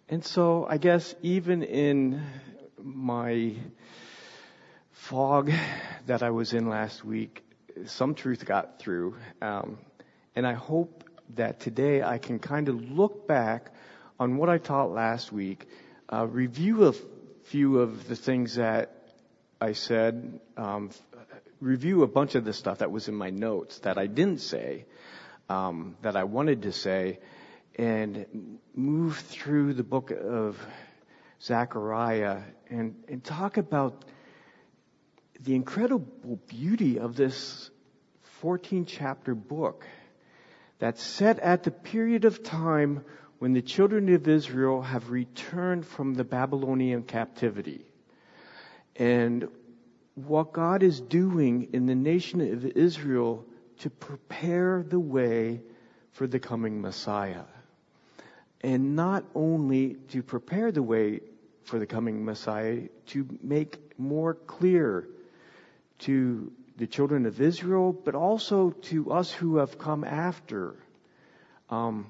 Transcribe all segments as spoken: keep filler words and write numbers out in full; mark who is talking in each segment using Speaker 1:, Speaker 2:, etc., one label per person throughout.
Speaker 1: And so I guess even in my fog that I was in last week, some truth got through. Um, and I hope that today I can kind of look back on what I taught last week, uh, review a few of the things that I said, um, review a bunch of the stuff that was in my notes that I didn't say, um, that I wanted to say, and move through the book of Zechariah and, and talk about the incredible beauty of this fourteen chapter book that's set at the period of time when the children of Israel have returned from the Babylonian captivity. And what God is doing in the nation of Israel to prepare the way for the coming Messiah. And not only to prepare the way for the coming Messiah, to make more clear to the children of Israel, but also to us who have come after, um,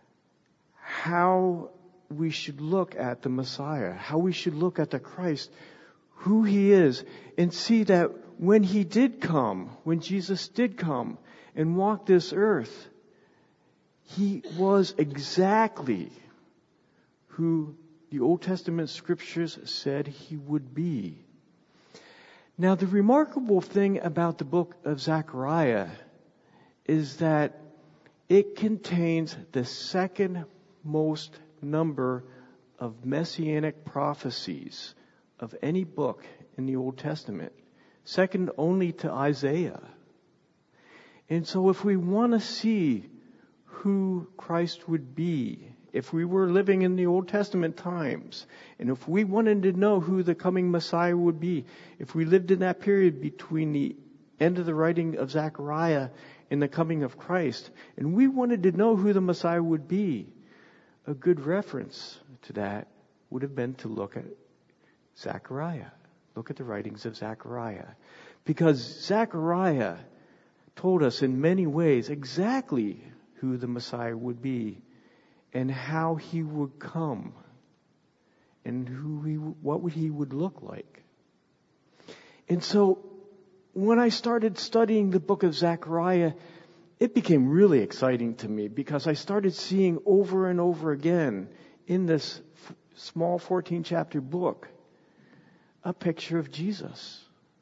Speaker 1: how we should look at the Messiah, how we should look at the Christ, who He is, and see that when He did come, when Jesus did come and walk this earth, He was exactly who the Old Testament scriptures said He would be. Now, the remarkable thing about the book of Zechariah is that it contains the second most number of messianic prophecies of any book in the Old Testament, second only to Isaiah. And so if we want to see who Christ would be, if we were living in the Old Testament times, and if we wanted to know who the coming Messiah would be, if we lived in that period between the end of the writing of Zechariah and the coming of Christ, and we wanted to know who the Messiah would be, a good reference to that would have been to look at Zechariah. Look at the writings of Zechariah. Because Zechariah told us in many ways exactly who the Messiah would be and how He would come and who he, what He would look like. And so when I started studying the book of Zechariah, it became really exciting to me because I started seeing over and over again in this f- small fourteen chapter book a picture of Jesus.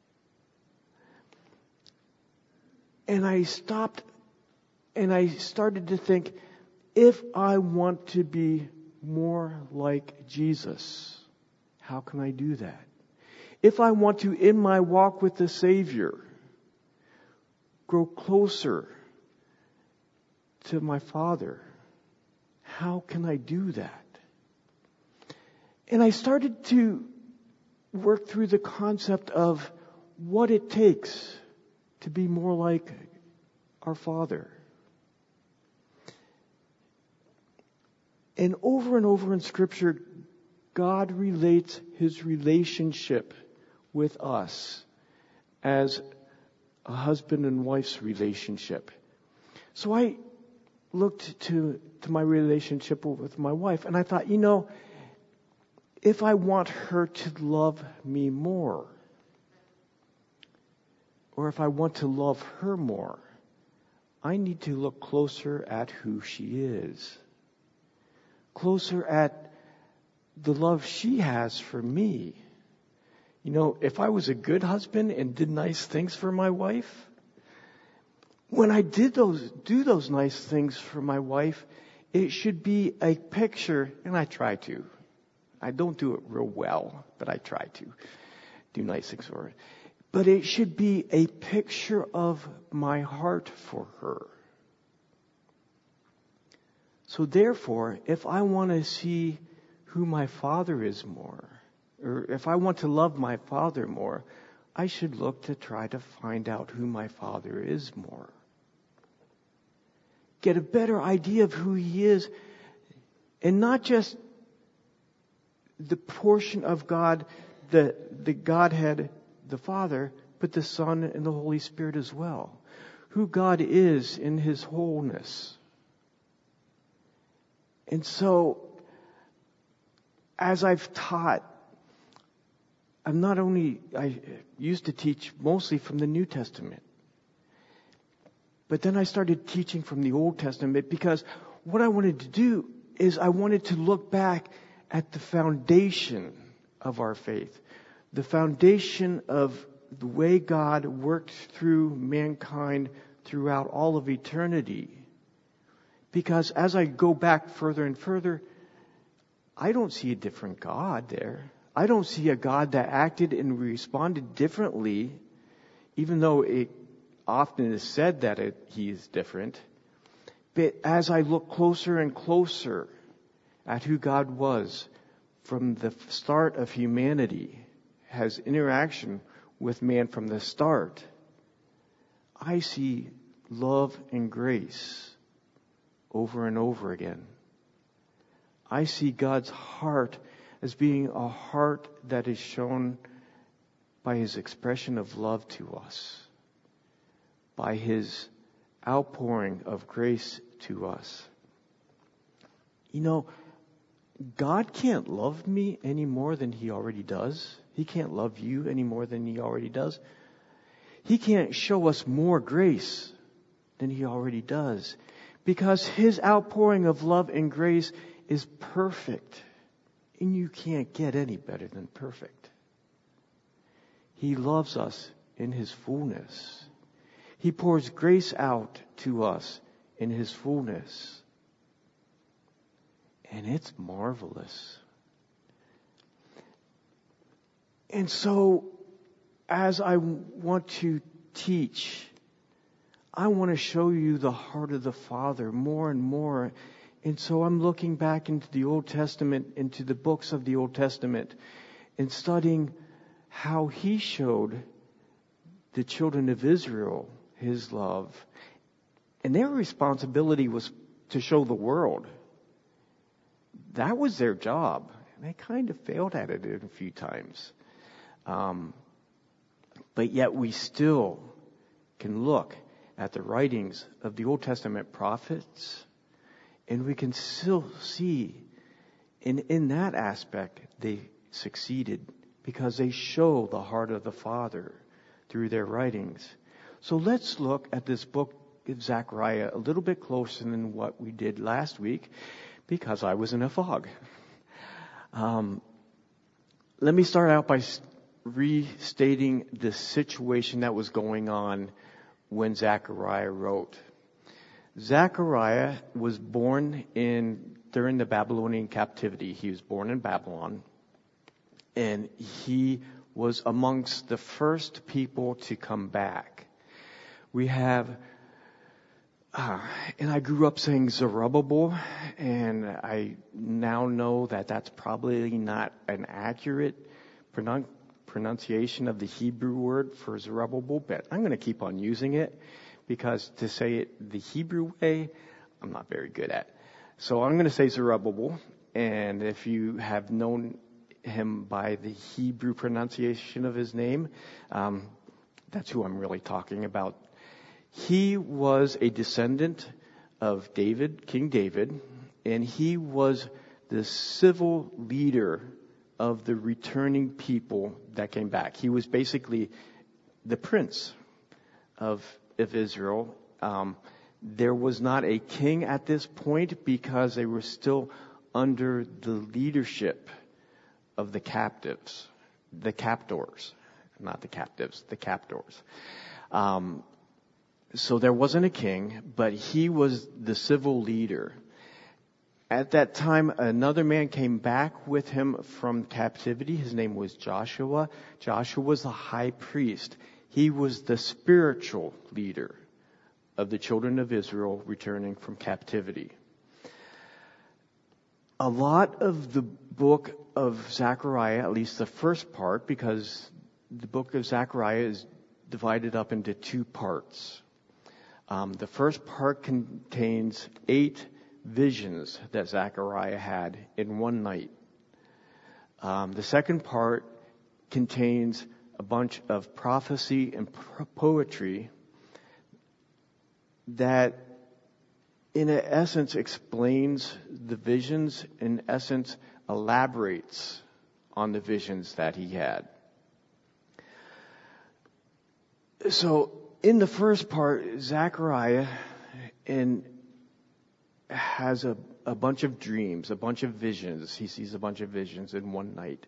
Speaker 1: And I stopped and I started to think, if I want to be more like Jesus, how can I do that? If I want to, in my walk with the Savior, grow closer to my Father, how can I do that? And I started to work through the concept of what it takes to be more like our Father. And over and over in Scripture, God relates His relationship with us as a husband and wife's relationship. So I looked to, to my relationship with my wife, and I thought, you know, if I want her to love me more, or if I want to love her more, I need to look closer at who she is. Closer at the love she has for me. You know, if I was a good husband and did nice things for my wife, when I did those, do those nice things for my wife, it should be a picture, and I try to. I don't do it real well, but I try to do nice things for her. But it should be a picture of my heart for her. So therefore, if I want to see who my Father is more, or if I want to love my Father more, I should look to try to find out who my Father is more. Get a better idea of who He is, and not just the portion of God, the, the Godhead, the Father, but the Son and the Holy Spirit as well. Who God is in His wholeness. And so, as I've taught, I'm not only, I used to teach mostly from the New Testament, but then I started teaching from the Old Testament because what I wanted to do is I wanted to look back at the foundation of our faith, the foundation of the way God worked through mankind throughout all of eternity. Because as I go back further and further, I don't see a different God there. I don't see a God that acted and responded differently, even though it often is said that it, He is different. But as I look closer and closer at who God was from the start of humanity, has interaction with man from the start, I see love and grace over and over again. I see God's heart as being a heart that is shown by His expression of love to us, by His outpouring of grace to us. You know, God can't love me any more than He already does. He can't love you any more than He already does. He can't show us more grace than He already does, because His outpouring of love and grace is perfect. And you can't get any better than perfect. He loves us in His fullness. He pours grace out to us in His fullness. And it's marvelous. And so, as I want to teach, I want to show you the heart of the Father more and more. And so I'm looking back into the Old Testament, into the books of the Old Testament, and studying how He showed the children of Israel His love. And their responsibility was to show the world. That was their job. And they kind of failed at it a few times. Um, but yet we still can look at the writings of the Old Testament prophets, and we can still see in, in that aspect they succeeded because they show the heart of the Father through their writings. So let's look at this book of Zechariah a little bit closer than what we did last week, because I was in a fog. Um, let me start out by restating the situation that was going on when Zechariah wrote. Zechariah was born in during the Babylonian captivity. He was born in Babylon, and he was amongst the first people to come back. We have, uh, and I grew up saying Zerubbabel, and I now know that that's probably not an accurate pronun- pronunciation of the Hebrew word for Zerubbabel, but I'm going to keep on using it, because to say it the Hebrew way, I'm not very good at. So I'm going to say Zerubbabel, and if you have known him by the Hebrew pronunciation of his name, um, that's who I'm really talking about. He was a descendant of David, King David, and he was the civil leader of the returning people that came back. He was basically the prince of of Israel. Um, there was not a king at this point because they were still under the leadership of the captives, the captors, not the captives, the captors. Um, so there wasn't a king, but he was the civil leader. At that time, another man came back with him from captivity. His name was Joshua. Joshua was the high priest. He was the spiritual leader of the children of Israel returning from captivity. A lot of the book of Zechariah, at least the first part, because the book of Zechariah is divided up into two parts. Um, the first part contains eight visions that Zechariah had in one night. Um, the second part contains a bunch of prophecy and poetry that in essence explains the visions, in essence elaborates on the visions that he had. So in the first part, Zechariah and has a, a bunch of dreams, a bunch of visions. He sees a bunch of visions in one night.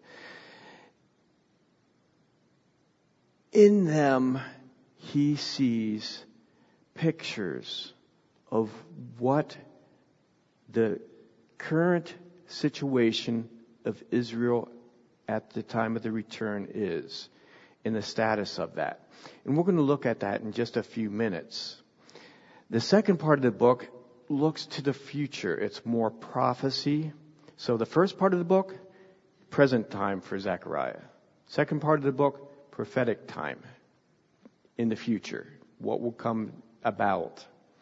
Speaker 1: In them, he sees pictures of what the current situation of Israel at the time of the return is, and the status of that. And we're going to look at that in just a few minutes. The second part of the book looks to the future. It's more prophecy. So the first part of the book, present time for Zechariah. Second part of the book, prophetic time in the future. What will come about.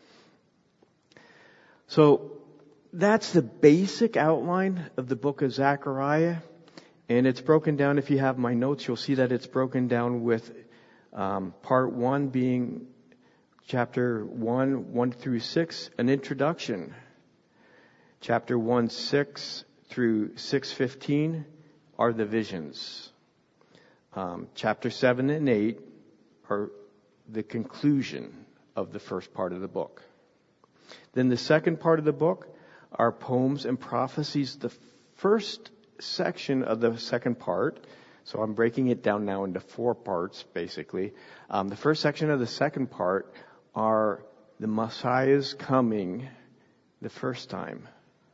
Speaker 1: So that's the basic outline of the book of Zechariah. And it's broken down, if you have my notes, you'll see that it's broken down with um, part one being chapter one, one through six, an introduction. Chapter one, six through six fifteen are the visions. Um, chapter seven and eight are the conclusion of the first part of the book. Then the second part of the book are poems and prophecies. The first section of the second part, so I'm breaking it down now into four parts, basically. Um, the first section of the second part are the Messiah's coming the first time.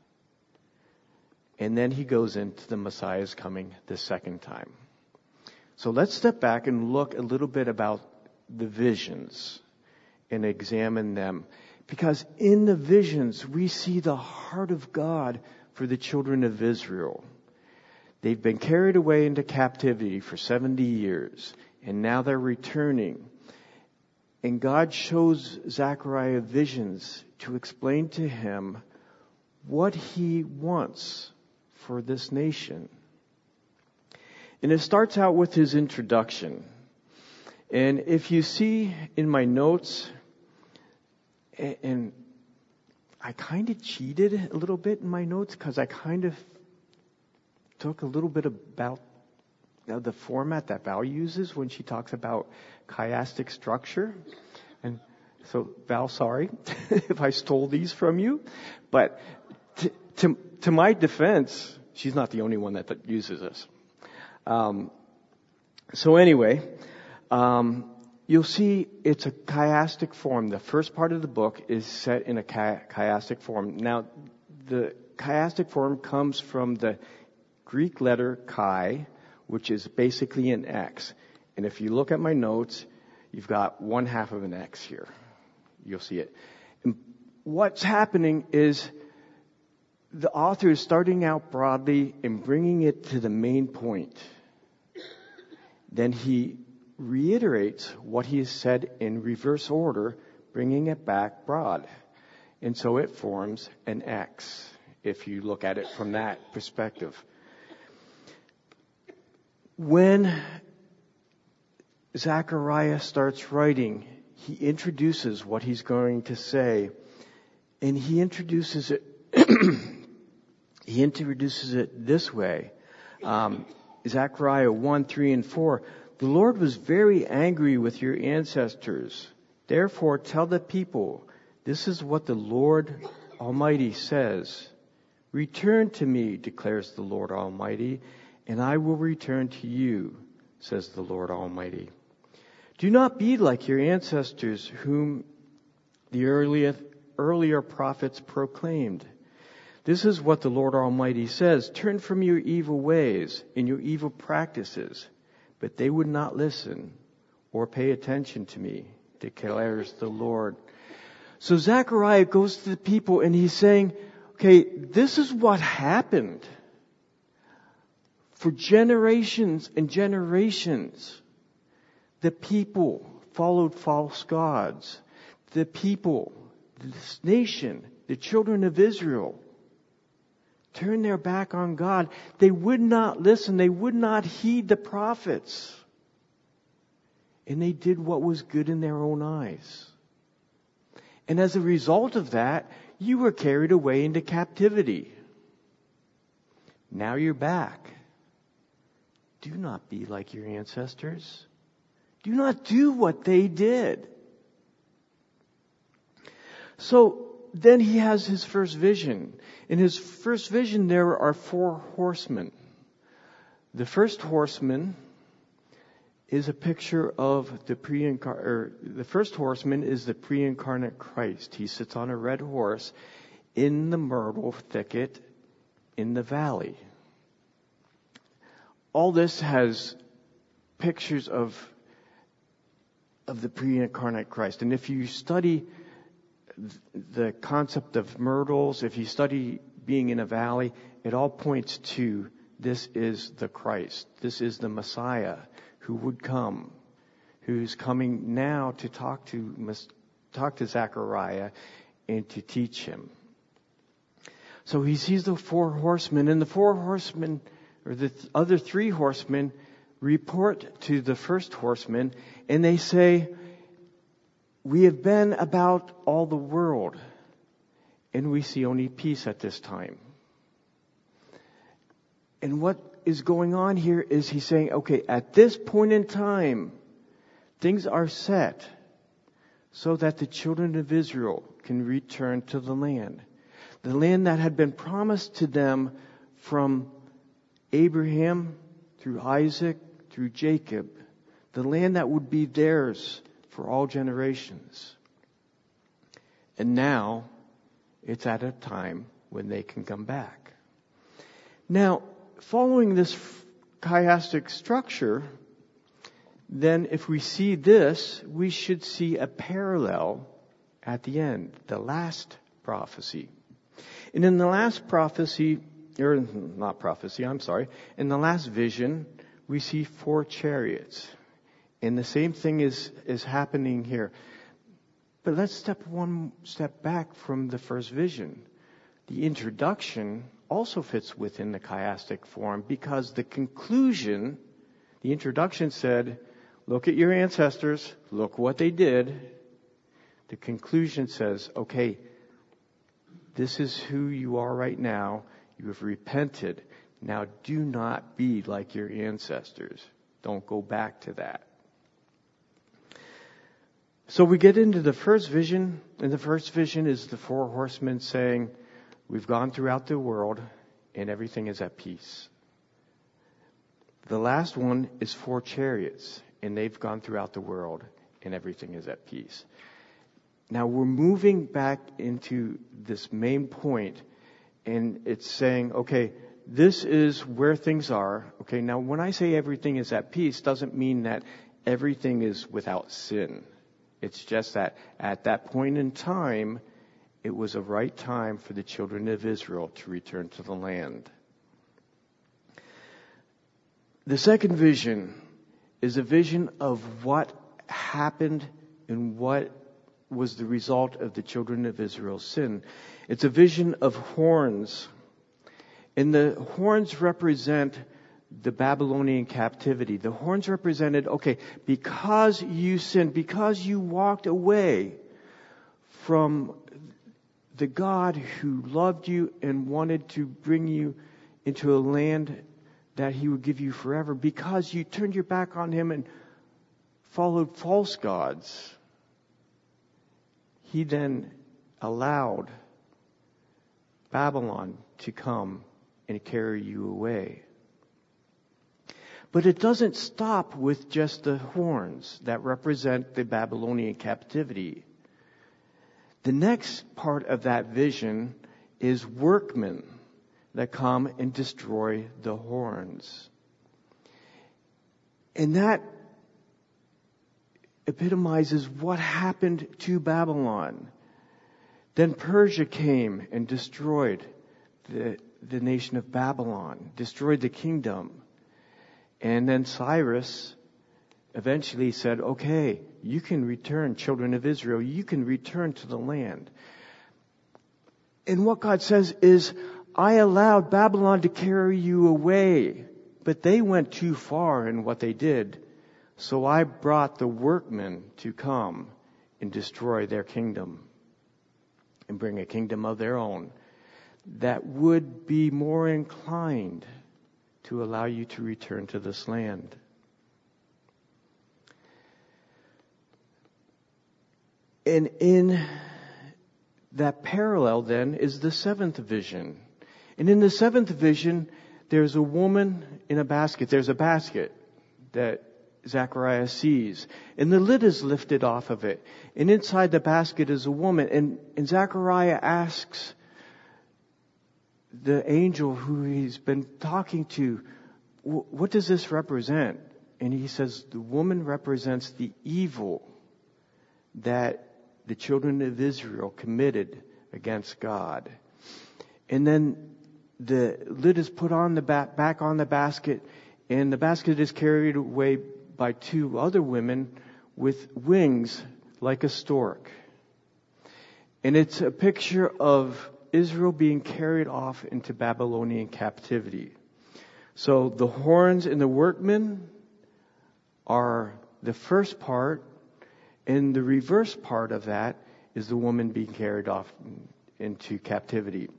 Speaker 1: And then he goes into the Messiah's coming the second time. So let's step back and look a little bit about the visions and examine them. Because in the visions, we see the heart of God for the children of Israel. They've been carried away into captivity for seventy years, and now they're returning. And God shows Zechariah visions to explain to him what he wants for this nation. And it starts out with his introduction. And if you see in my notes, and I kind of cheated a little bit in my notes because I kind of took a little bit about the format that Val uses when she talks about chiastic structure. And so, Val, sorry if I stole these from you. But to, to, to my defense, she's not the only one that, that uses this. Um, so anyway, um, you'll see it's a chiastic form. The first part of the book is set in a chi- chiastic form. Now, the chiastic form comes from the Greek letter chi, which is basically an X. And if you look at my notes, you've got one half of an X here. You'll see it. And what's happening is the author is starting out broadly and bringing it to the main point. Then he reiterates what he has said in reverse order, bringing it back broad. And so it forms an X, if you look at it from that perspective. When Zechariah starts writing, he introduces what he's going to say, and he introduces it he introduces it this way. Um, Zechariah one, three, and four. The Lord was very angry with your ancestors. Therefore, tell the people, this is what the Lord Almighty says. Return to me, declares the Lord Almighty, and I will return to you, says the Lord Almighty. Do not be like your ancestors, whom the earlier, earlier prophets proclaimed. This is what the Lord Almighty says. Turn from your evil ways and your evil practices. But they would not listen or pay attention to me, declares the Lord. So Zechariah goes to the people and he's saying, okay, this is what happened. For generations and generations, the people followed false gods. The people, this nation, the children of Israel, turned their back on God. They would not listen. They would not heed the prophets. And they did what was good in their own eyes. And as a result of that, you were carried away into captivity. Now you're back. Do not be like your ancestors. Do not do what they did. So then he has his first vision. In his first vision, there are four horsemen. The first horseman is a picture of the pre-incarnate, or the first horseman is the pre-incarnate Christ. He sits on a red horse in the myrtle thicket in the valley. All this has pictures of, of the pre-incarnate Christ. And if you study the concept of myrtles, if you study being in a valley, it all points to this is the Christ. This is the Messiah who would come, who's coming now to talk to talk to Zechariah and to teach him. So he sees the four horsemen, and the four horsemen, or the th- other three horsemen, report to the first horseman, and they say, "We have been about all the world, and we see only peace at this time." And what is going on here is he's saying, okay, at this point in time, things are set so that the children of Israel can return to the land. The land that had been promised to them from Abraham through Isaac through Jacob. The land that would be theirs for all generations. And now it's at a time when they can come back. Now, following this chiastic structure, then if we see this, we should see a parallel at the end, the last prophecy. And in the last prophecy, or not prophecy, I'm sorry, in the last vision, we see four chariots. And the same thing is, is happening here. But let's step one step back from the first vision. The introduction also fits within the chiastic form because the conclusion, the introduction said, look at your ancestors, look what they did. The conclusion says, okay, this is who you are right now. You have repented. Now do not be like your ancestors. Don't go back to that. So we get into the first vision, and the first vision is the four horsemen saying, we've gone throughout the world and everything is at peace. The last one is four chariots, and they've gone throughout the world and everything is at peace. Now we're moving back into this main point, and it's saying, okay, this is where things are. Okay, now when I say everything is at peace, doesn't mean that everything is without sin. It's just that at that point in time, it was a right time for the children of Israel to return to the land. The second vision is a vision of what happened and what was the result of the children of Israel's sin. It's a vision of horns. And the horns represent the Babylonian captivity. The horns represented, okay, because you sinned, because you walked away from the God who loved you and wanted to bring you into a land that He would give you forever, because you turned your back on Him and followed false gods, He then allowed Babylon to come and carry you away. But it doesn't stop with just the horns that represent the Babylonian captivity. The next part of that vision is workmen that come and destroy the horns. And that epitomizes what happened to Babylon. Then Persia came and destroyed the, the nation of Babylon, destroyed the kingdom. And then Cyrus eventually said, okay, you can return, children of Israel, you can return to the land. And what God says is, I allowed Babylon to carry you away, but they went too far in what they did. So I brought the workmen to come and destroy their kingdom and bring a kingdom of their own. that would be more inclined to allow you to return to this land. And in that parallel then is the seventh vision. And in the seventh vision, there's a woman in a basket. There's a basket that Zechariah sees. And the lid is lifted off of it. And inside the basket is a woman. And, and Zechariah asks the angel who he's been talking to, what does this represent? And he says, the woman represents the evil that the children of Israel committed against God. And then the lid is put on the back, back on the basket, and the basket is carried away by two other women with wings like a stork. And it's a picture of Israel being carried off into Babylonian captivity. So the horns and the workmen are the first part, and the reverse part of that is the woman being carried off into captivity.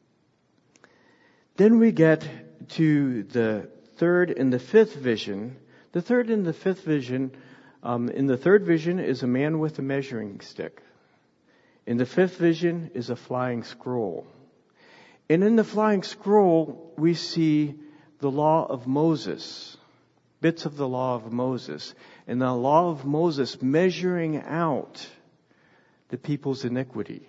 Speaker 1: Then we get to the third and the fifth vision. The third and the fifth vision, um, in the third vision is a man with a measuring stick. In the fifth vision is a flying scroll. And in the flying scroll, we see the law of Moses, bits of the law of Moses, and the law of Moses measuring out the people's iniquity.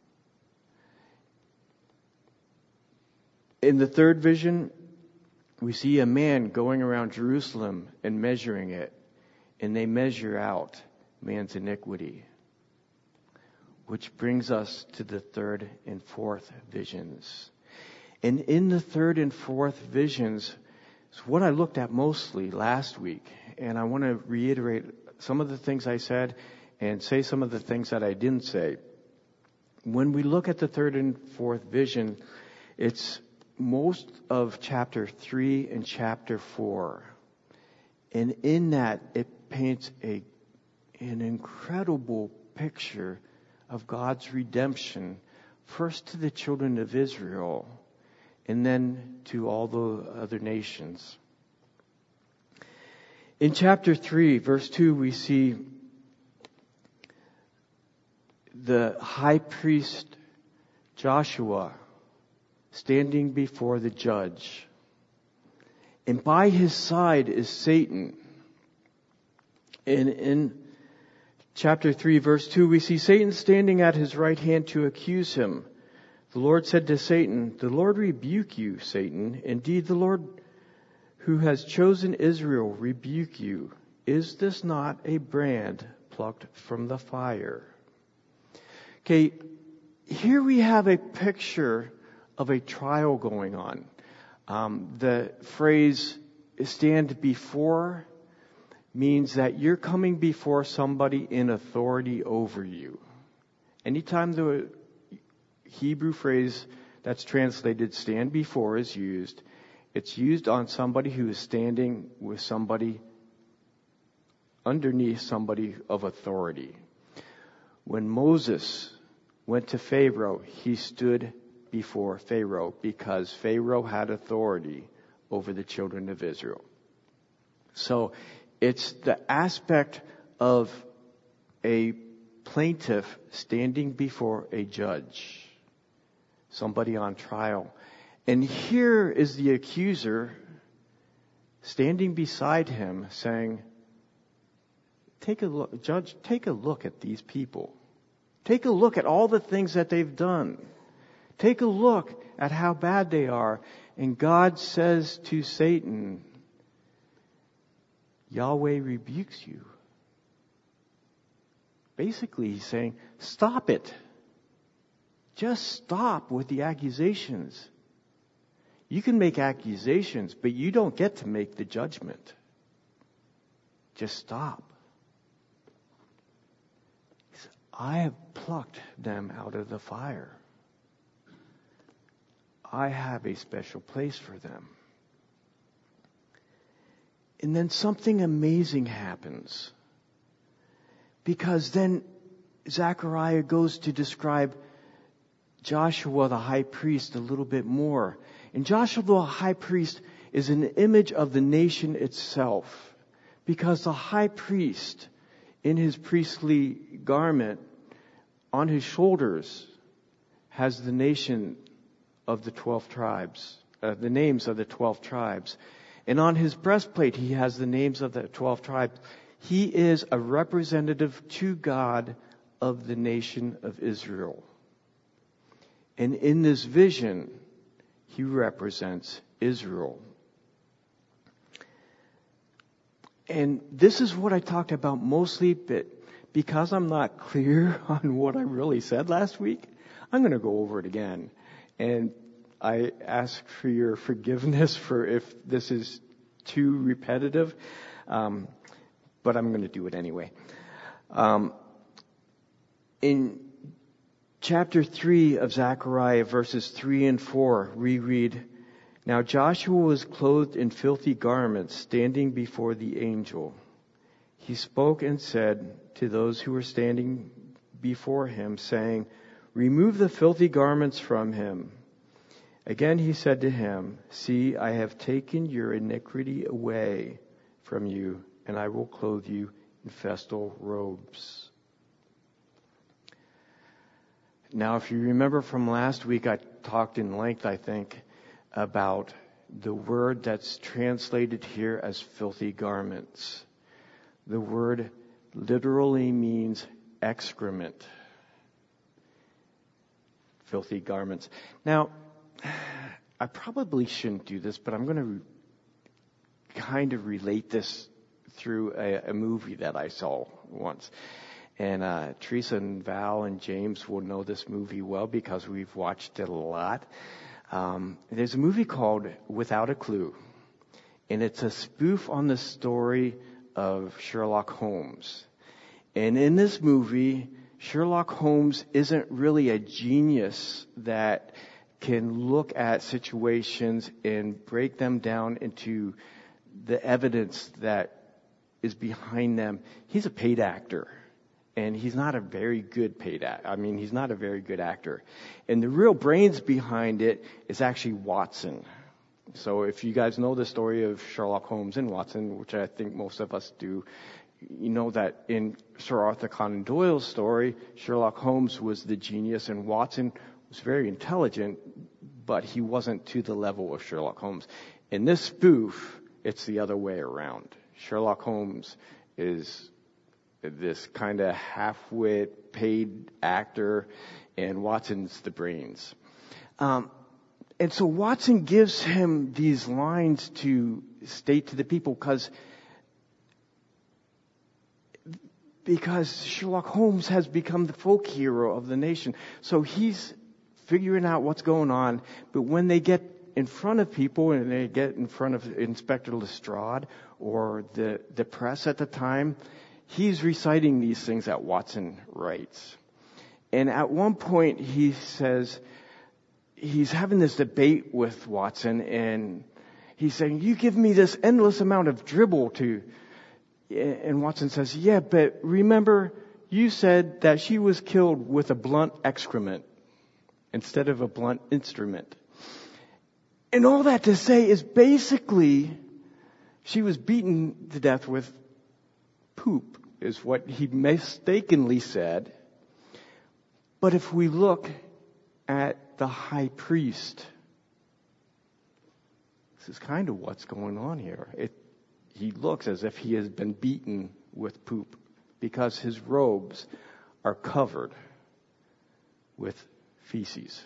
Speaker 1: In the third vision, we see a man going around Jerusalem and measuring it, and they measure out man's iniquity. Which brings us to the third and fourth visions. And in the third and fourth visions is what I looked at mostly last week. And I want to reiterate some of the things I said and say some of the things that I didn't say. When we look at the third and fourth vision, it's most of chapter three and chapter four. And in that, it paints a an incredible picture of God's redemption, first to the children of Israel, and then to all the other nations. In chapter three, verse two, we see the high priest Joshua standing before the judge. And by his side is Satan. And in chapter three, verse two, we see Satan standing at his right hand to accuse him. The Lord said to Satan, "The Lord rebuke you, Satan. Indeed, the Lord who has chosen Israel rebuke you. Is this not a brand plucked from the fire?" Okay, here we have a picture of a trial going on. Um, the phrase "stand before" means that you're coming before somebody in authority over you. Anytime the Hebrew phrase that's translated "stand before" is used, it's used on somebody who is standing with somebody underneath somebody of authority. When Moses went to Pharaoh, he stood before Pharaoh because Pharaoh had authority over the children of Israel. So it's the aspect of a plaintiff standing before a judge, somebody on trial. And here is the accuser standing beside him saying, take a look, judge, take a look at these people. Take a look at all the things that they've done. Take a look at how bad they are. And God says to Satan, Yahweh rebukes you. Basically, he's saying, stop it. Just stop with the accusations. You can make accusations, but you don't get to make the judgment. Just stop. He said, I have plucked them out of the fire. I have a special place for them. And then something amazing happens. Because then Zechariah goes to describe Joshua the high priest a little bit more. And Joshua the high priest is an image of the nation itself, because the high priest in his priestly garment on his shoulders has the nation of the twelve tribes, uh, the names of the twelve tribes. And on his breastplate he has the names of the twelve tribes. He is a representative to God of the nation of Israel. And in this vision, he represents Israel. And this is what I talked about mostly, but because I'm not clear on what I really said last week, I'm going to go over it again. And I ask for your forgiveness for if this is too repetitive, um, but I'm going to do it anyway. Um, in chapter three of Zechariah, verses three and four, we read, "Now Joshua was clothed in filthy garments, standing before the angel. He spoke and said to those who were standing before him, saying, 'Remove the filthy garments from him.' Again he said to him, 'See, I have taken your iniquity away from you, and I will clothe you in festal robes.'" Now, if you remember from last week, I talked in length, I think, about the word that's translated here as filthy garments. The word literally means excrement. Filthy garments. Now, I probably shouldn't do this, but I'm going to re- kind of relate this through a, a movie that I saw once. And uh, Teresa and Val and James will know this movie well because we've watched it a lot. Um, there's a movie called Without a Clue, and it's a spoof on the story of Sherlock Holmes. And in this movie, Sherlock Holmes isn't really a genius that can look at situations and break them down into the evidence that is behind them. He's a paid actor. And he's not a very good paid actor. I mean, he's not a very good actor. And the real brains behind it is actually Watson. So if you guys know the story of Sherlock Holmes and Watson, which I think most of us do, you know that in Sir Arthur Conan Doyle's story, Sherlock Holmes was the genius and Watson was very intelligent, but he wasn't to the level of Sherlock Holmes. In this spoof, it's the other way around. Sherlock Holmes is this kind of half-wit, paid actor, and Watson's the brains. Um, and so Watson gives him these lines to state to the people because because Sherlock Holmes has become the folk hero of the nation. So he's figuring out what's going on, but when they get in front of people and they get in front of Inspector Lestrade or the, the press at the time, he's reciting these things that Watson writes. And at one point he says, he's having this debate with Watson and he's saying, "You give me this endless amount of dribble to," and Watson says, "Yeah, but remember you said that she was killed with a blunt excrement instead of a blunt instrument." And all that to say is basically she was beaten to death with poop, is what he mistakenly said. But if we look at the high priest, this is kind of what's going on here. It, he looks as if he has been beaten with poop because his robes are covered with feces.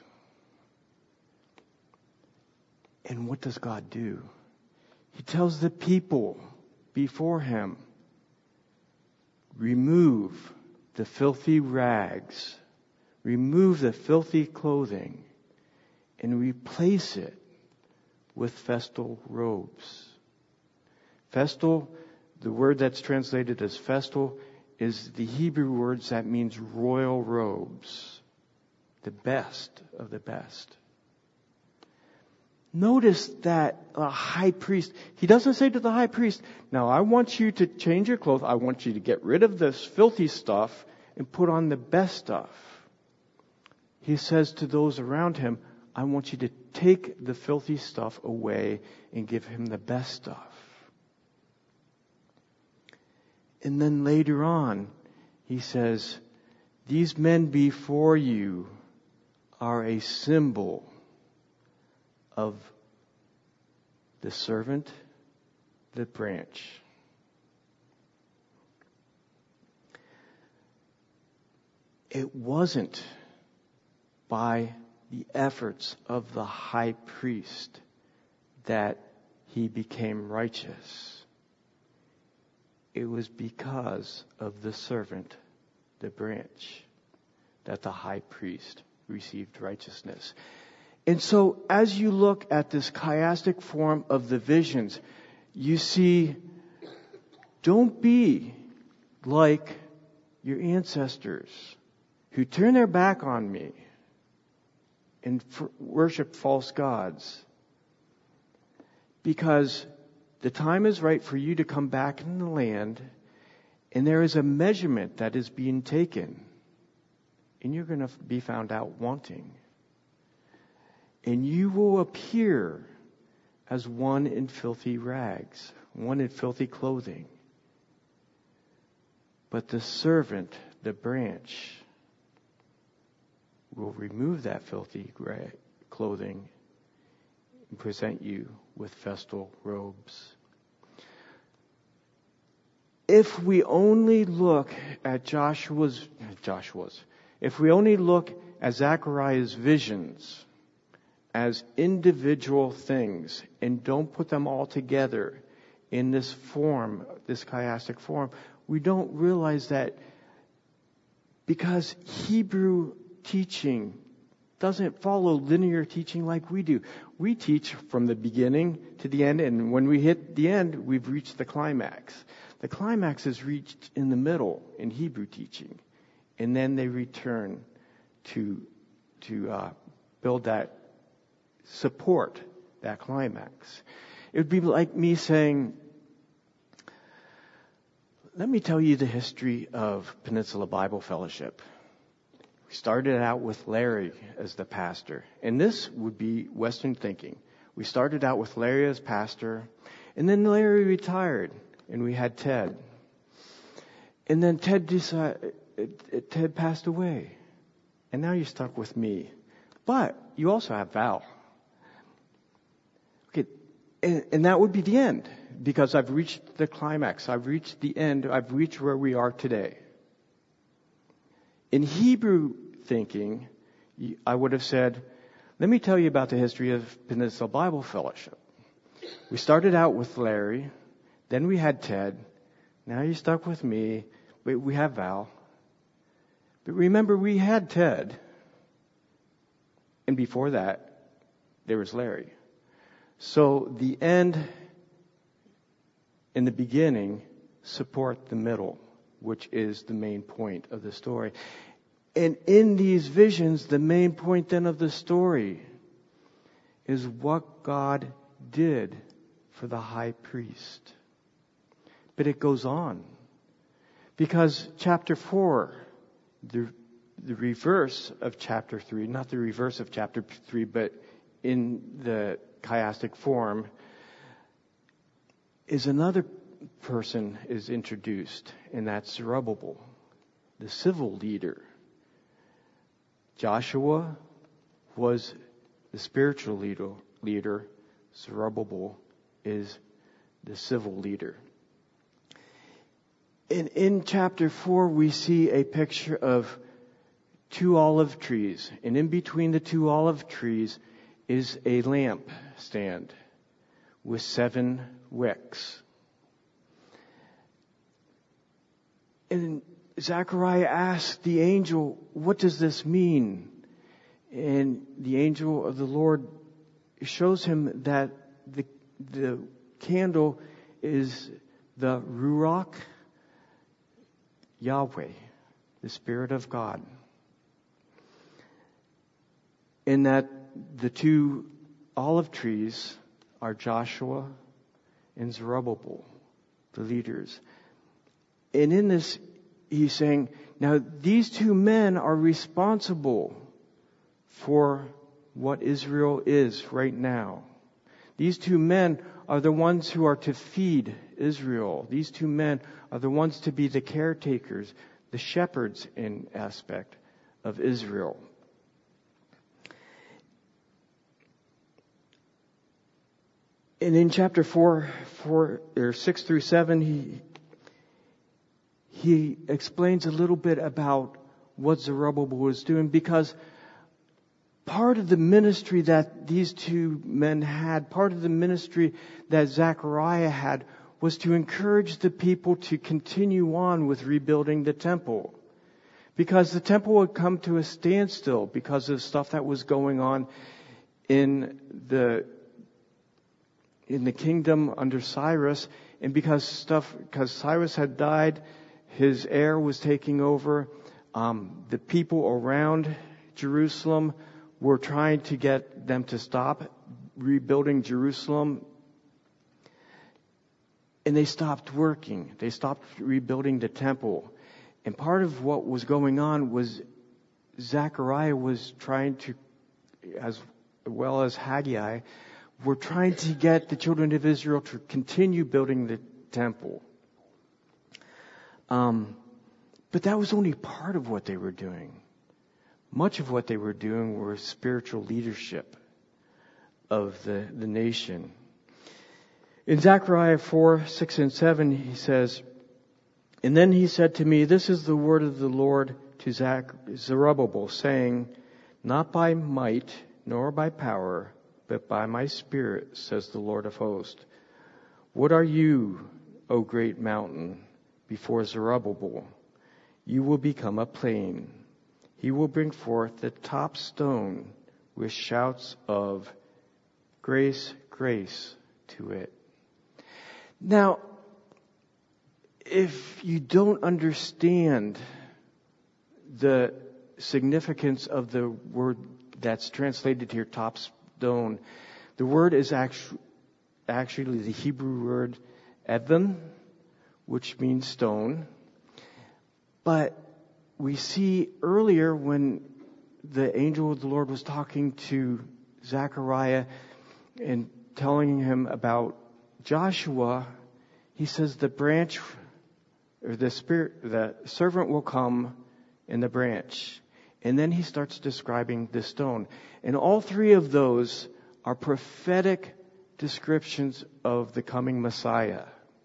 Speaker 1: And what does God do? He tells the people before him, remove the filthy rags, remove the filthy clothing, and replace it with festal robes. Festal, the word that's translated as festal, is the Hebrew word that means royal robes, the best of the best. Notice that a high priest, he doesn't say to the high priest, "Now I want you to change your clothes. I want you to get rid of this filthy stuff and put on the best stuff." he says to those around him, I want you to take the filthy stuff away and give him the best stuff. And then later on, he says, these men before you are a symbol of the servant, the branch. It wasn't by the efforts of the high priest that he became righteous. It was because of the servant, the branch, that the high priest received righteousness. And so as you look at this chiastic form of the visions, you see, don't be like your ancestors who turn their back on me and f- worship false gods. Because the time is right for you to come back in the land, and there is a measurement that is being taken, and you're going to be found out wanting. And you will appear as one in filthy rags, one in filthy clothing. But the servant, the branch, will remove that filthy clothing and present you with festal robes. If we only look at Joshua's, Joshua's, if we only look at Zechariah's visions as individual things and don't put them all together in this form, this chiastic form, we don't realize that because Hebrew teaching doesn't follow linear teaching like we do. We teach from the beginning to the end, and when we hit the end, we've reached the climax. The climax is reached in the middle in Hebrew teaching, and then they return to to uh, build that support, that climax. It would be like me saying, let me tell you the history of Peninsula Bible Fellowship. We started out with Larry as the pastor. And this would be Western thinking. We started out with Larry as pastor. And then Larry retired. And we had Ted. And then Ted decided, Ted passed away. And now you're stuck with me. But you also have Val. Okay. And, and that would be the end. Because I've reached the climax. I've reached the end. I've reached where we are today. In Hebrew thinking, I would have said, let me tell you about the history of Peninsula Bible Fellowship. We started out with Larry, then we had Ted, now you're stuck with me, but we have Val. But remember, we had Ted, and before that, there was Larry. So the end and the beginning support the middle, which is the main point of the story. And in these visions, the main point then of the story is what God did for the high priest. But it goes on. Because chapter four, the, the reverse of chapter three, not the reverse of chapter three, but in the chiastic form, is another person is introduced, and that's Zerubbabel, the civil leader. Joshua was the spiritual leader. leader. Zerubbabel is the civil leader. And in chapter four, we see a picture of two olive trees. And in between the two olive trees is a lamp stand with seven wicks. And Zechariah asked the angel, what does this mean? And the angel of the Lord shows him that the, the candle is the Ruach Yahweh, the Spirit of God. And that the two olive trees are Joshua and Zerubbabel, the leaders. And in this, he's saying, now these two men are responsible for what Israel is right now. These two men are the ones who are to feed Israel. These two men are the ones to be the caretakers, the shepherds in aspect of Israel. And in chapter four, four or six through seven, he he explains a little bit about what Zerubbabel was doing, because part of the ministry that these two men had, part of the ministry that Zechariah had, was to encourage the people to continue on with rebuilding the temple. Because the temple had come to a standstill because of stuff that was going on in the in the kingdom under Cyrus, and because stuff because Cyrus had died, his heir was taking over. Um, the people around Jerusalem were trying to get them to stop rebuilding Jerusalem, and they stopped working. They stopped rebuilding the temple. And part of what was going on was Zechariah was trying to, as well as Haggai, were trying to get the children of Israel to continue building the temple. Um, but that was only part of what they were doing. Much of what they were doing was spiritual leadership of the, the nation. In Zechariah four, six, and seven, he says, "And then he said to me, this is the word of the Lord to Zach, Zerubbabel, saying, not by might nor by power, but by my Spirit, says the Lord of hosts. What are you, O great mountain, before Zerubbabel? You will become a plain. He will bring forth the top stone with shouts of grace, grace to it." Now, if you don't understand the significance of the word that's translated here, top stone, the word is actually, actually the Hebrew word Evan, which means stone. But we see earlier when the angel of the Lord was talking to Zechariah and telling him about Joshua, he says the branch, or the spirit, the servant will come in the branch. And then he starts describing the stone. And all three of those are prophetic descriptions of the coming Messiah.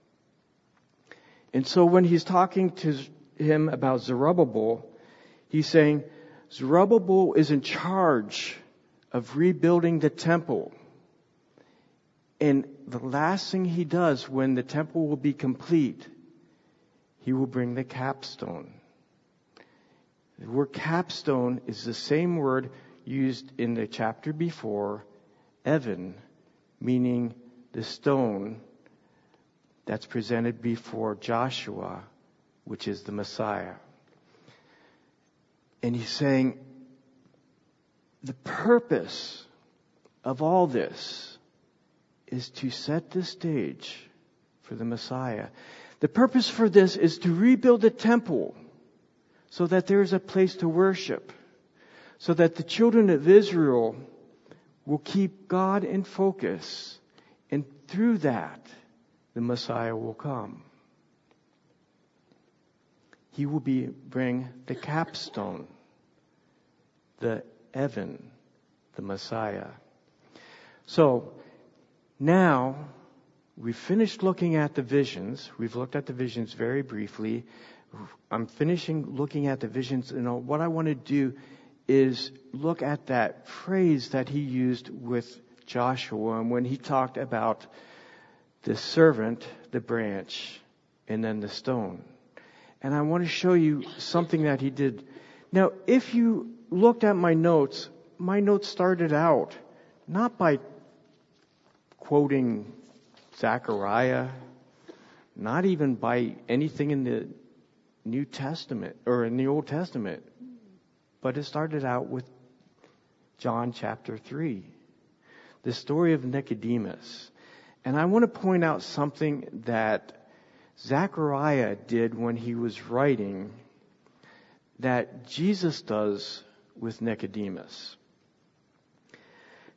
Speaker 1: And so when he's talking to him about Zerubbabel, he's saying, Zerubbabel is in charge of rebuilding the temple. And the last thing he does when the temple will be complete, he will bring the capstone. The word capstone is the same word used in the chapter before, Evan, meaning the stone that's presented before Joshua, which is the Messiah. And he's saying the purpose of all this is to set the stage for the Messiah. The purpose for this is to rebuild the temple so that there is a place to worship, so that the children of Israel will keep God in focus, and through that, the Messiah will come. He will be bring the capstone, the Evan, the Messiah. So now we've finished looking at the visions. We've looked at the visions very briefly. I'm finishing looking at the visions, and what I want to do is look at that phrase that he used with Joshua, and when he talked about the servant, the branch, and then the stone. And I want to show you something that he did. Now, if you looked at my notes, my notes started out not by quoting Zechariah, not even by anything in the New Testament or in the Old Testament, but it started out with John chapter three, the story of Nicodemus. And I want to point out something that Zechariah did when he was writing that Jesus does with Nicodemus.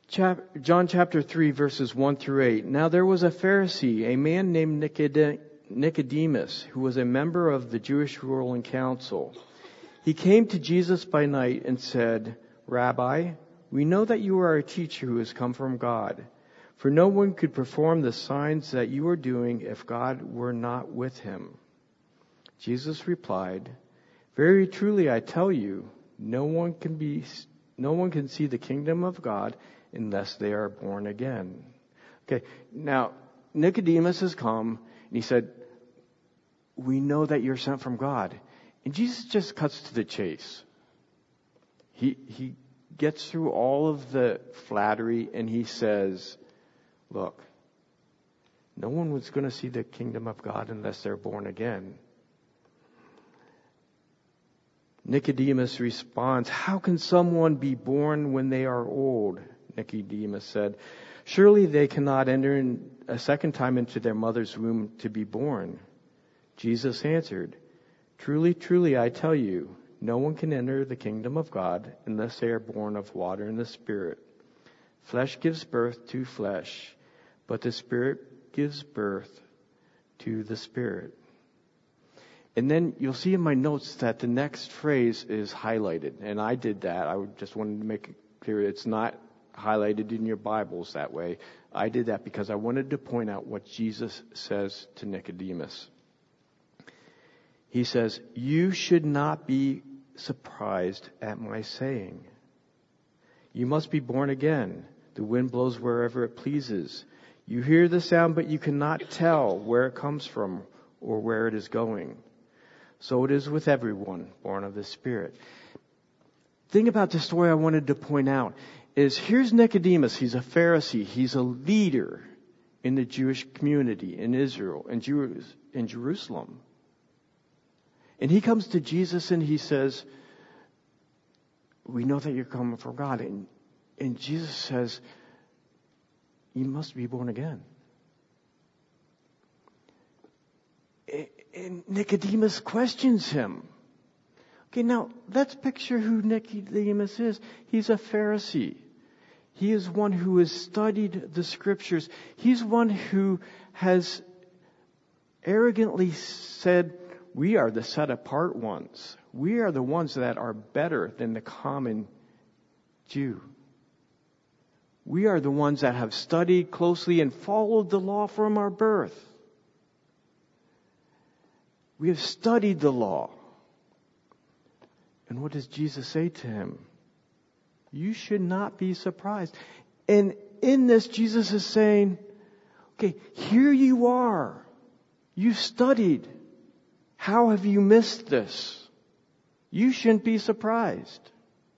Speaker 1: Chap- John chapter three, verses one through eight. Now there was a Pharisee, a man named Nicode- Nicodemus, who was a member of the Jewish ruling council. He came to Jesus by night and said, Rabbi, we know that you are a teacher who has come from God, for no one could perform the signs that you are doing if God were not with him. Jesus replied, Very truly I tell you, no one can be, no one can see the kingdom of God unless they are born again. Okay, now Nicodemus has come and he said, we know that you're sent from God. And Jesus just cuts to the chase. He, he gets through all of the flattery and he says, look, no one was going to see the kingdom of God unless they're born again. Nicodemus responds, how can someone be born when they are old? Nicodemus said, surely they cannot enter in a second time into their mother's womb to be born. Jesus answered, truly, truly, I tell you, no one can enter the kingdom of God unless they are born of water and the Spirit. Flesh gives birth to flesh, but the Spirit gives birth to the Spirit. And then you'll see in my notes that the next phrase is highlighted. And I did that. I just wanted to make it clear it's not highlighted in your Bibles that way. I did that because I wanted to point out what Jesus says to Nicodemus. He says, you should not be surprised at my saying. You must be born again. The wind blows wherever it pleases. You hear the sound, but you cannot tell where it comes from or where it is going. So it is with everyone born of the Spirit. Thing about the story I wanted to point out is here's Nicodemus. He's a Pharisee. He's a leader in the Jewish community in Israel and in Jerusalem. And he comes to Jesus and he says, we know that you're coming from God. And, and Jesus says, you must be born again. And Nicodemus questions him. Okay, now let's picture who Nicodemus is. He's a Pharisee. He is one who has studied the scriptures. He's one who has arrogantly said, we are the set apart ones. We are the ones that are better than the common Jew. We are the ones that have studied closely and followed the law from our birth. We have studied the law. And what does Jesus say to him? You should not be surprised. And in this, Jesus is saying, okay, here you are. You've studied. How have you missed this? You shouldn't be surprised.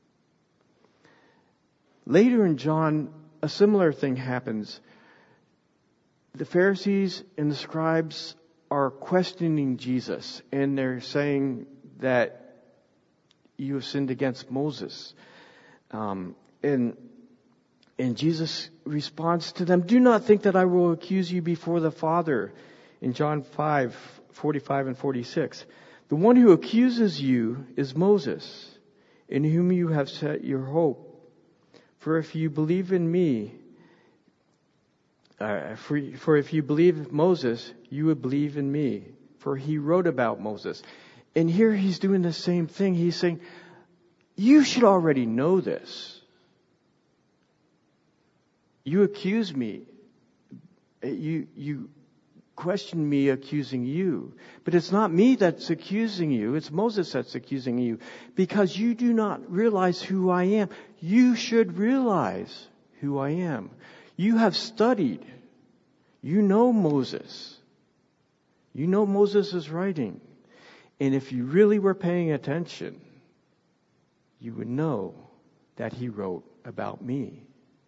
Speaker 1: Later in John, a similar thing happens. The Pharisees and the scribes are questioning Jesus, and they're saying that you have sinned against Moses. Um, and and Jesus responds to them, do not think that I will accuse you before the Father. In John five, forty-five and forty-six. The one who accuses you is Moses, in whom you have set your hope. For if you believe in me, uh, for, for if you believe Moses, you would believe in me. For he wrote about Moses. And here he's doing the same thing. He's saying, you should already know this. You accuse me. You, you question me accusing you. But it's not me that's accusing you. It's Moses that's accusing you. Because you do not realize who I am. You should realize who I am. You have studied. You know Moses. You know Moses' writing. And if you really were paying attention, you would know that he wrote about me.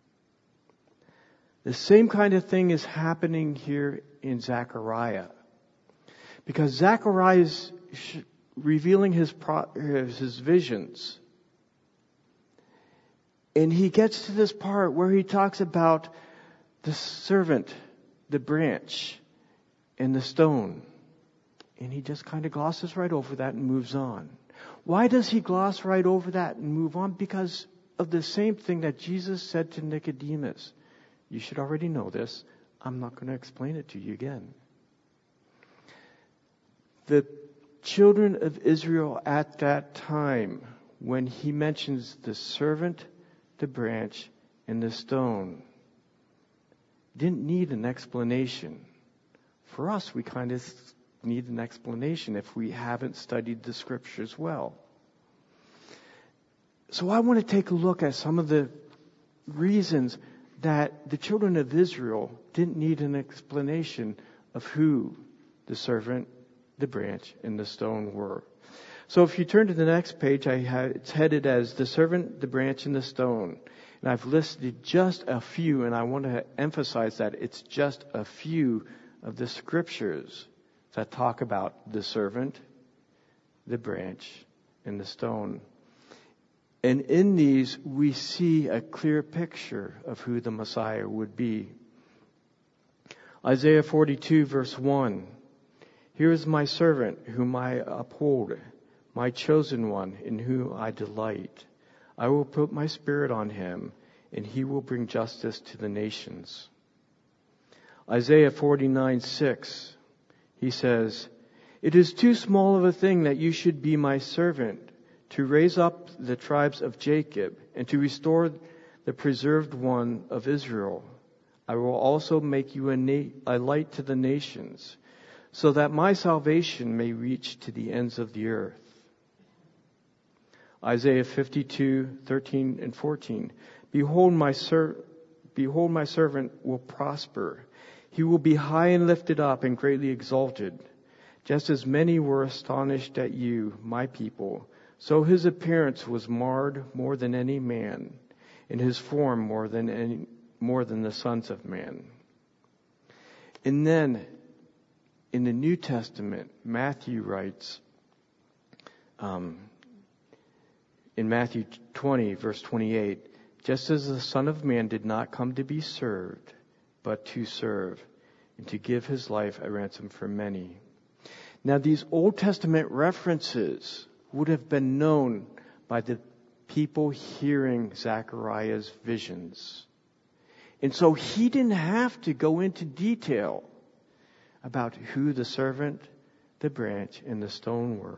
Speaker 1: The same kind of thing is happening here in Zechariah. Because Zechariah is revealing his, pro- his visions. And he gets to this part where he talks about the servant, the branch, and the stone. And he just kind of glosses right over that and moves on. Why does he gloss right over that and move on? Because of the same thing that Jesus said to Nicodemus. You should already know this. I'm not going to explain it to you again. The children of Israel at that time, when he mentions the servant, the branch, and the stone, didn't need an explanation. For us, we kind of need an explanation if we haven't studied the scriptures well. So I want to take a look at some of the reasons that the children of Israel didn't need an explanation of who the servant, the branch, and the stone were. So if you turn to the next page, I have, it's headed as the servant, the branch, and the stone. And I've listed just a few, and I want to emphasize that it's just a few of the scriptures that talk about the servant, the branch, and the stone. And in these, we see a clear picture of who the Messiah would be. Isaiah forty-two, verse one. Here is my servant, whom I uphold, my chosen one, in whom I delight. I will put my spirit on him, and he will bring justice to the nations. Isaiah forty-nine, six. He says, it is too small of a thing that you should be my servant, to raise up the tribes of Jacob, and to restore the preserved one of Israel. I will also make you a, na- a light to the nations, so that my salvation may reach to the ends of the earth. Isaiah fifty-two, thirteen and fourteen. Behold, my ser- behold, my servant will prosper. He will be high and lifted up and greatly exalted. Just as many were astonished at you, my people, so his appearance was marred more than any man, and his form more than any, more than the sons of man. And then, in the New Testament, Matthew writes, um, in Matthew twenty, verse twenty-eight, just as the Son of Man did not come to be served, but to serve, and to give his life a ransom for many. Now, these Old Testament references would have been known by the people hearing Zechariah's visions. And so he didn't have to go into detail about who the servant, the branch, and the stone were.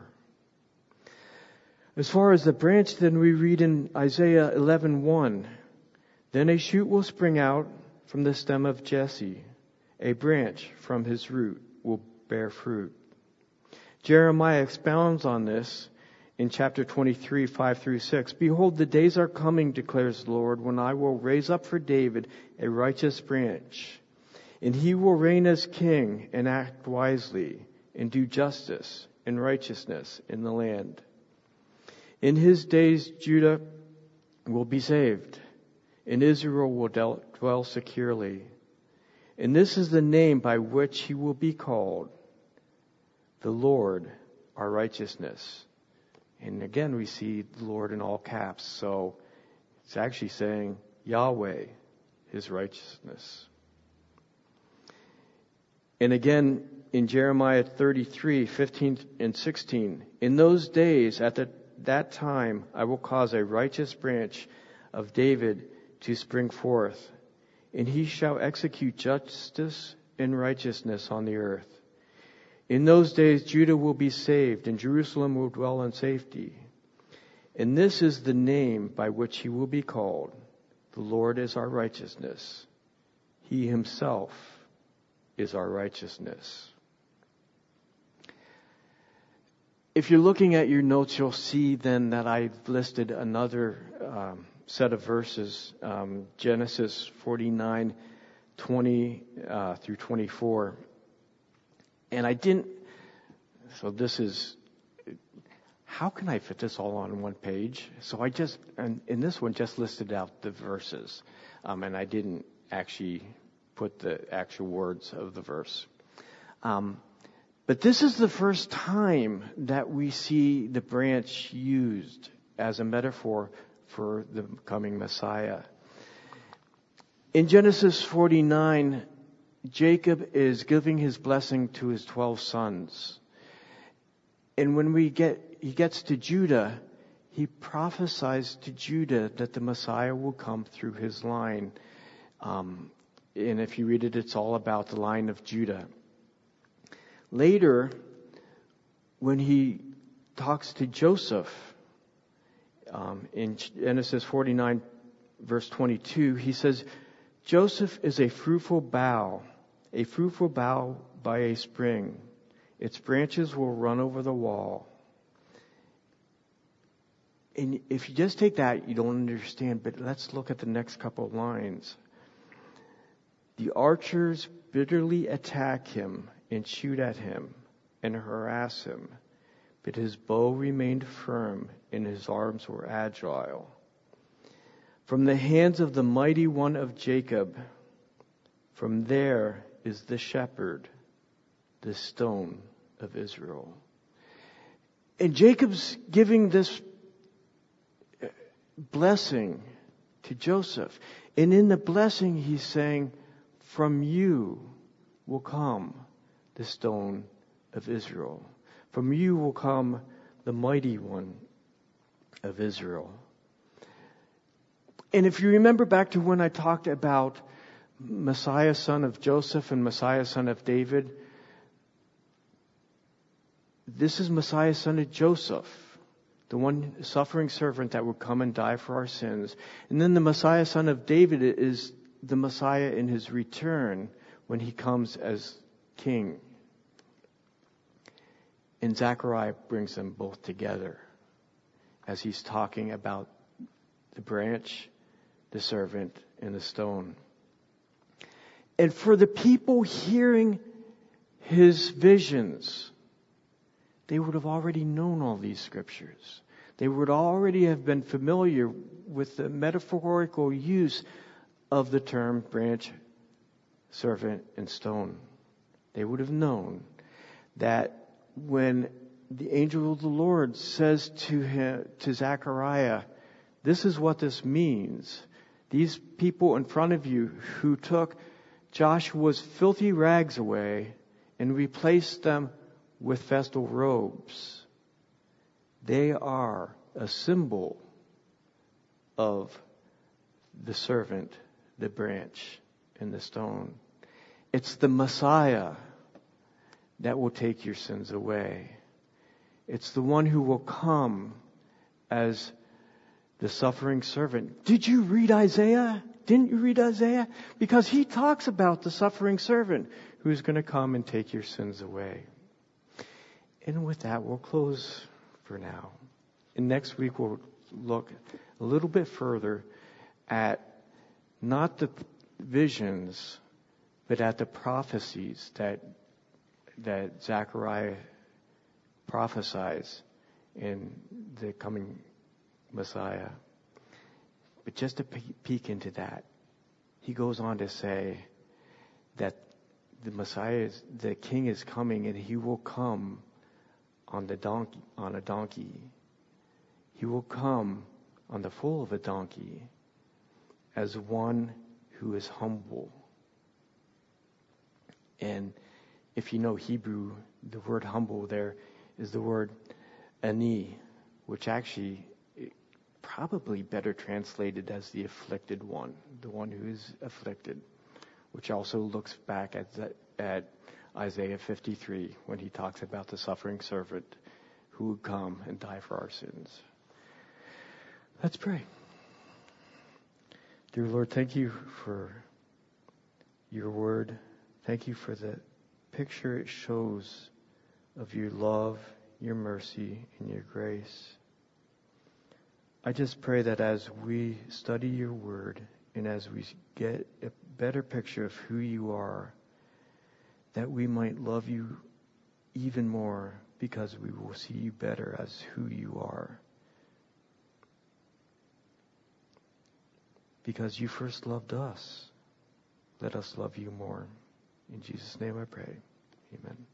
Speaker 1: As far as the branch, then we read in Isaiah eleven one, then a shoot will spring out from the stem of Jesse, a branch from his root will bear fruit. Jeremiah expounds on this in chapter twenty-three, five through six. Behold, the days are coming, declares the Lord, when I will raise up for David a righteous branch, and he will reign as king and act wisely and do justice and righteousness in the land. In his days, Judah will be saved, and Israel will dwell securely. And this is the name by which he will be called, the Lord, our righteousness. And again, we see the Lord in all caps. So it's actually saying Yahweh, his righteousness. And again, in Jeremiah thirty-three, fifteen and sixteen, in those days, at the, that time, I will cause a righteous branch of David to spring forth, and he shall execute justice and righteousness on the earth. In those days, Judah will be saved, and Jerusalem will dwell in safety. And this is the name by which he will be called. The Lord is our righteousness. He himself is our righteousness. If you're looking at your notes, you'll see then that I've listed another um, set of verses, um, Genesis forty-nine, twenty uh, through twenty-four. And I didn't, so this is, how can I fit this all on one page? So I just, and in this one, just listed out the verses. Um, and I didn't actually put the actual words of the verse. Um, but this is the first time that we see the branch used as a metaphor for the coming Messiah. In Genesis forty-nine, Jacob is giving his blessing to his twelve sons. And when we get, he gets to Judah, he prophesies to Judah that the Messiah will come through his line. Um, and if you read it, it's all about the line of Judah. Later, when he talks to Joseph, um, in Genesis forty-nine, verse twenty-two, he says, Joseph is a fruitful bough, a fruitful bough by a spring. Its branches will run over the wall. And if you just take that, you don't understand. But let's look at the next couple of lines. The archers bitterly attack him and shoot at him and harass him. But his bow remained firm and his arms were agile. From the hands of the mighty one of Jacob, from there is the shepherd, the stone of Israel. And Jacob's giving this blessing to Joseph. And in the blessing, he's saying, from you will come the stone of Israel. From you will come the mighty one of Israel. And if you remember back to when I talked about Messiah, son of Joseph, and Messiah, son of David, this is Messiah, son of Joseph, the one suffering servant that would come and die for our sins. And then the Messiah, son of David, is the Messiah in his return when he comes as king. And Zechariah brings them both together as he's talking about the branch, the servant, and the stone. And for the people hearing his visions, they would have already known all these scriptures. They would already have been familiar with the metaphorical use of the term branch, servant, and stone. They would have known that when the angel of the Lord says to him, to Zechariah, this is what this means. These people in front of you who took Joshua's filthy rags away and replaced them with festal robes, they are a symbol of the servant, the branch, and the stone. It's the Messiah that will take your sins away. It's the one who will come as the suffering servant. Did you read Isaiah? Didn't you read Isaiah? Because he talks about the suffering servant who's going to come and take your sins away. And with that, we'll close for now. And next week, we'll look a little bit further at not the visions, but at the prophecies that that Zechariah prophesies in the coming Messiah. But just to peek into that, he goes on to say that the Messiah, is, the King is coming, and he will come on the donkey, on a donkey. He will come on the foal of a donkey as one who is humble. And if you know Hebrew, the word humble there is the word ani, which actually probably better translated as the afflicted one, the one who is afflicted, which also looks back at, the, at Isaiah fifty-three when he talks about the suffering servant who would come and die for our sins. Let's pray. Dear Lord, thank you for your word. Thank you for the picture it shows of your love, your mercy, and your grace. I just pray that as we study your word and as we get a better picture of who you are, that we might love you even more because we will see you better as who you are. Because you first loved us. Let us love you more. In Jesus' name I pray. Amen.